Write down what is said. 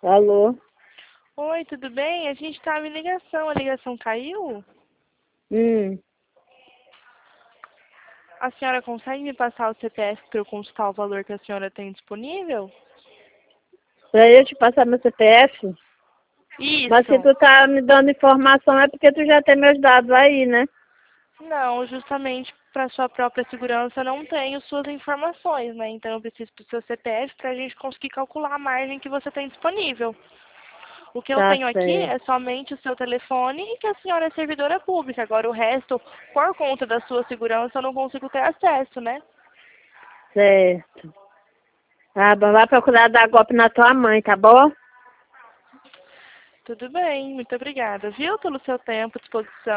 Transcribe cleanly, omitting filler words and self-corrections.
Alô? Oi, tudo bem? A gente estava em ligação. A ligação caiu? Hum. A senhora consegue me passar o CPF para eu consultar o valor que a senhora tem disponível? Pra eu te passar meu CPF? Mas se Isso. tu tá me dando informação é porque tu já tem meus dados aí, né? Não, justamente para sua própria segurança eu não tenho suas informações, né? Então eu preciso do seu CPF para a gente conseguir calcular a margem que você tem disponível. O que eu Tá tenho aqui certo. é somente o seu telefone e que a senhora é servidora pública. Agora o resto, por conta da sua segurança, eu não consigo ter acesso, né? Certo. Ah, bom, vai procurar dar golpe na tua mãe, tá bom? Tudo bem, muito obrigada, viu, pelo seu tempo, disposição.